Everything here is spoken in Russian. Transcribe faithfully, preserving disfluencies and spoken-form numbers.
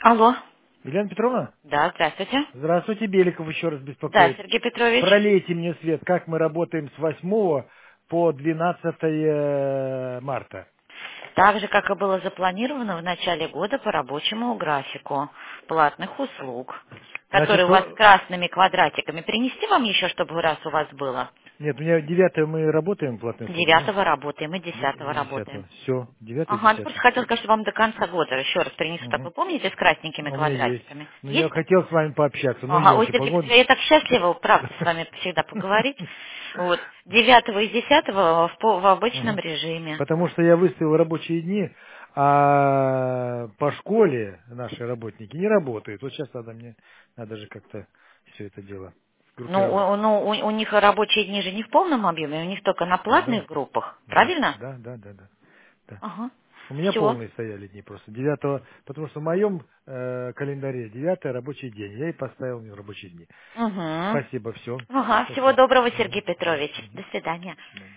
Алло. Елена Петровна? Да, здравствуйте. Здравствуйте, Беликов еще раз Да, беспокоит. Сергей Петрович. Пролейте мне свет, как мы работаем с восьмого по двенадцатое марта. Так же, как и было запланировано в начале года по рабочему графику платных услуг, которые Значит, у вас по- красными квадратиками. Принести вам еще, чтобы раз у вас было? нет, у меня девятое мы работаем платные услуги, да? Девятого работаем и десятого работаем. Десятого. Все, девятое, Ага, ну просто десятое. хотел сказать, что вам до конца года еще раз принесу. Так Угу. вы помните с красненькими У меня есть. квадратиками? Ну, я Есть? хотел с вами пообщаться, но Ага, ой, Сергей елки-погоды. Петрович, я так счастлива, правда, с вами всегда поговорить. Вот. Девятого и десятого в, по- в обычном Мгм. режиме. Потому что я выставил рабочие дни, а по школе наши работники не работают. Вот сейчас надо мне, надо же как-то все это дело Ну, сгруппировать. у, ну, у, у них рабочие дни же не в полном объеме, у них только на Да, платных группах, да, правильно? да, да, да, да. Да. Ага. У меня Все. полные стояли дни просто. Девятого, потому что в моем э, календаре девятый рабочий день. Я и поставил мне рабочие дни. Угу. Спасибо, все. Ага. Всего Спасибо. доброго, Мгм. Сергей Да. Петрович. До Мгм. свидания. Да.